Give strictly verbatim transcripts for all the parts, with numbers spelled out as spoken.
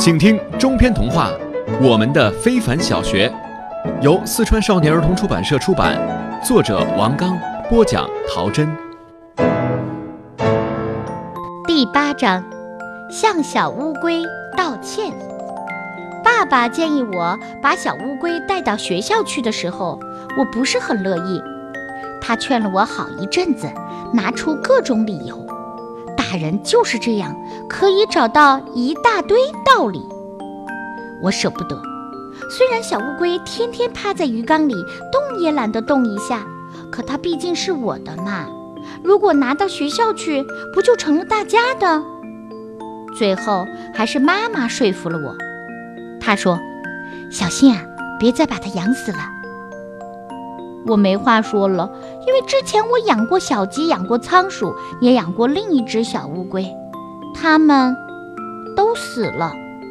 请听中篇童话《我们的非凡小学》，由四川少年儿童出版社出版，作者王刚，播讲陶真。 第八章，向小乌龟道歉。爸爸建议我把小乌龟带到学校去的时候，我不是很乐意。他劝了我好一阵子，拿出各种理由。大人就是这样，可以找到一大堆道理。我舍不得，虽然小乌龟天天趴在鱼缸里，动也懒得动一下，可它毕竟是我的嘛。如果拿到学校去，不就成了大家的？最后还是妈妈说服了我。她说：“小心啊，别再把它养死了。”我没话说了，因为之前我养过小鸡，养过仓鼠，也养过另一只小乌龟，它们都死了。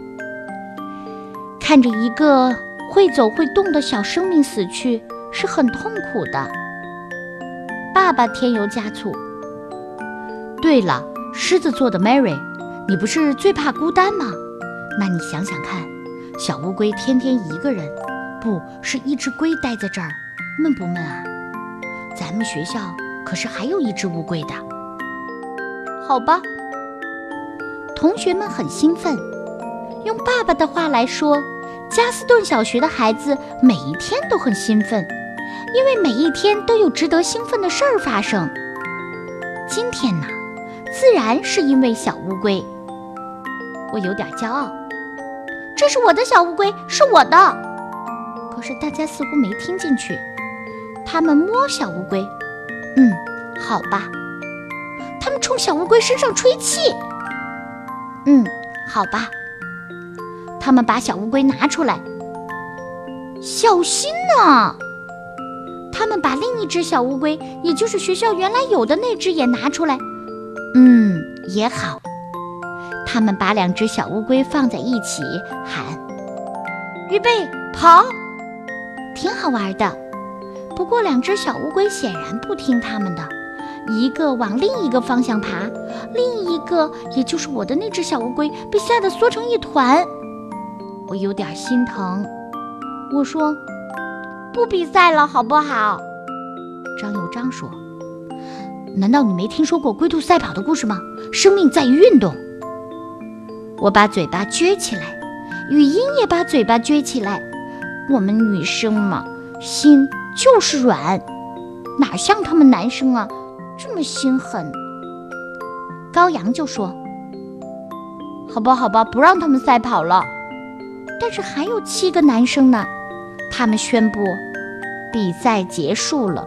看着一个会走会动的小生命死去，是很痛苦的。爸爸添油加醋。对了，狮子座的 Mary， 你不是最怕孤单吗？那你想想看，小乌龟天天一个人，不是一只龟待在这儿，闷不闷啊？咱们学校可是还有一只乌龟的。好吧，同学们很兴奋。用爸爸的话来说，加斯顿小学的孩子每一天都很兴奋，因为每一天都有值得兴奋的事儿发生。今天呢，自然是因为小乌龟。我有点骄傲，这是我的小乌龟，是我的。可是大家似乎没听进去，他们摸小乌龟，嗯，好吧。他们冲小乌龟身上吹气，嗯，好吧。他们把小乌龟拿出来，小心啊！他们把另一只小乌龟，也就是学校原来有的那只也拿出来，嗯，也好。他们把两只小乌龟放在一起，喊：预备，跑！挺好玩的。不过两只小乌龟显然不听他们的，一个往另一个方向爬，另一个，也就是我的那只小乌龟，被吓得缩成一团。我有点心疼，我说：不比赛了好不好？张友章说：难道你没听说过龟兔赛跑的故事吗？生命在于运动。我把嘴巴撅起来，语音也把嘴巴撅起来。我们女生嘛，心就是软，哪像他们男生啊，这么心狠。高阳就说：好吧好吧，不让他们赛跑了。但是还有七个男生呢，他们宣布比赛结束了。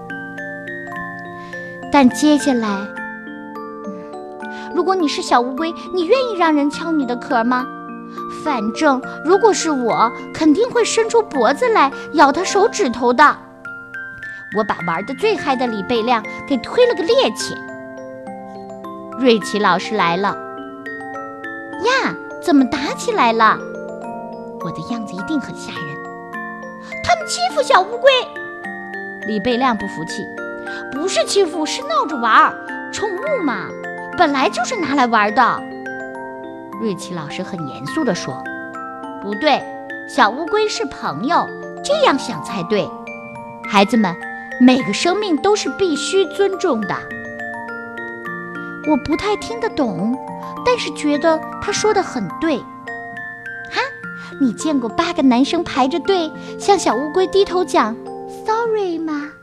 但接下来，嗯，如果你是小乌龟，你愿意让人敲你的壳吗？反正如果是我，肯定会伸出脖子来咬他手指头的。我把玩得最嗨的李贝亮给推了个趔趄。瑞奇老师来了。呀，怎么打起来了？我的样子一定很吓人。他们欺负小乌龟。李贝亮不服气，不是欺负，是闹着玩，宠物嘛，本来就是拿来玩的。瑞奇老师很严肃地说：不对，小乌龟是朋友，这样想才对。孩子们，每个生命都是必须尊重的。我不太听得懂，但是觉得他说得很对。哈，你见过八个男生排着队向小乌龟低头讲 sorry 吗？